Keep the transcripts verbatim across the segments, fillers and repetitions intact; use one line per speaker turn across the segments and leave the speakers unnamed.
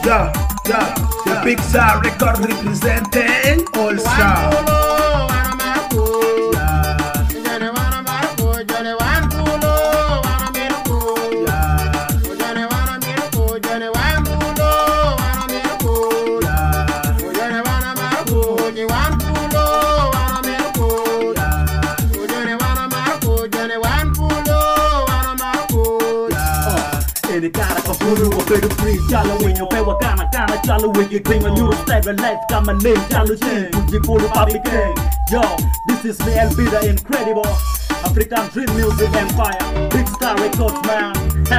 yeah, yeah. The Big Star record representing All Star.
Any cara ka puro wa pero free chalo when you pay wa kana kana chalo when you claim a euro style life come a name chalo chin puji polo public king. Yo, this is me Elvira incredible African dream music empire Big Star Records man.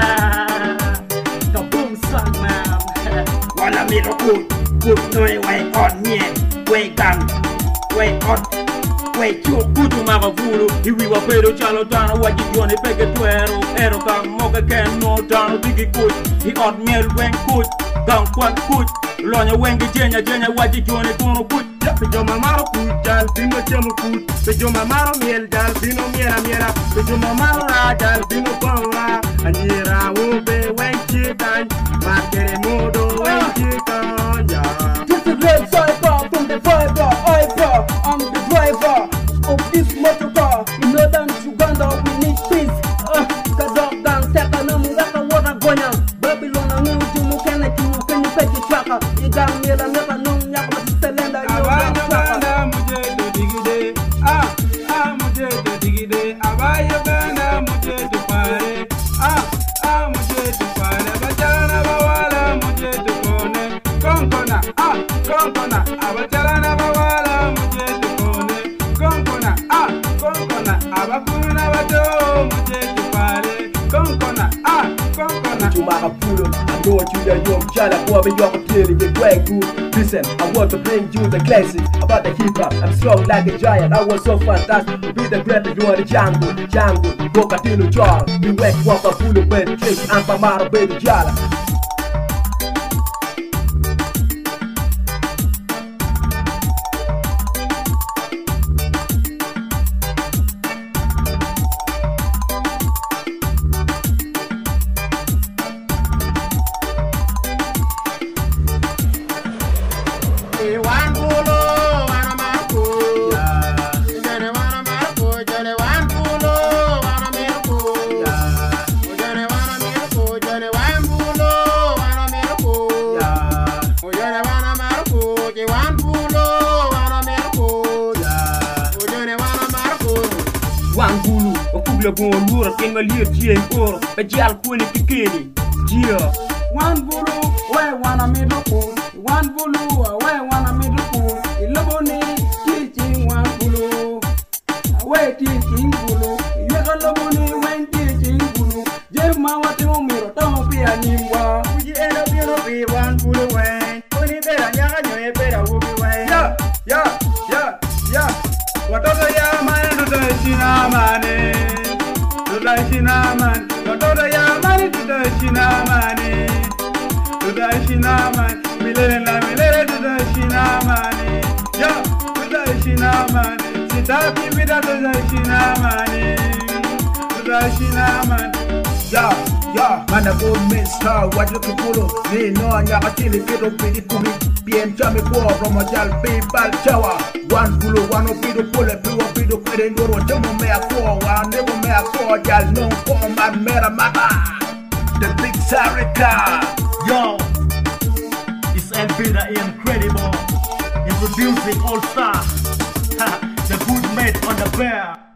Kaboom song man.
Wanna me no good good no way on me way down way on
Wait, yo, kutu mama vulu Iwi wa pero chalo tano Wajijone peke tuero Ero kang moka ken no tano Digi kuch I od miel weng kuch Gang kwan kuch Lonya wengi jenya jenya Wajijone kuno kuch
Pejo mamaro kuch Jal bino chemo kuch Pejo mamaro miel Jal bino miera miera Pejo mamaro ra Jal bino bonga Anyira ube weng chitan Makere modo weng chitan Yeah.
This is Red Cypher from the Viber Hyper. I'm the driver of this motor car. In northern Uganda we need peace. Uh, Kazak gang teka na mungaka wara gonya. Babylon ang yung tumukene tinukene peki traka. Igang mila meka nung yak masiselenda yung gang traka.
Abaya muje do digide. Ah, ah muje do digide. Abaya bana muje do pare. Ah, ah muje do pare. Bachala bawala muje do kone. Konkona, ah, konkona. Abachala bawala muje do kone. Konkona, ah, konkona. Abakuna bato muje do pare. Konkona, ah, konkona.
Chumaka pulo, I know what you the young chala boy, but you're clearly get quite good. Listen, I want to bring you the classic about the hip hop. I'm strong like a giant. I was so fantastic to be the greatest you are the jungle, jungle. Go Catino Jar, we wake walk a full of bed tricks and Pamara baby jala.
Wangulu, okugla bon lura kenga lier jien oro, be jal kuni pikeni. Jia. Wangulu, we wana middle pool. Wangulu, we wana middle pool. Iloboni teaching wangulu. We teaching bulu. Yega loboni when teaching bulu. Jema wati momiro tomo pia nimwa.
Uji eno biro bi wangulu wen Kuni bera nyaga nyoye bera ubi wen
Ya, ya, ya, ya. Watoto ya mane tutashina mane. Tutashina mane. Watoto ya mane tutashina mane. Tutashina mane. Milele na milele tutashina mane. Ya, tutashina mane. Sitaki vida tutashina mane. Tutashina mane.
Yeah, yeah, man, a good man star, what you can follow. Me no, I'm not a chili, get up with it, come P M Jammy War from a jal PayPal Chawa. One pull, one of the pull, a few of the credit, or a jumbo may a call, one never may a call, jal no form and mera mama. The Big Star record.
Yo, it's Elvira incredible Introducing All Star. The good mate on the bear.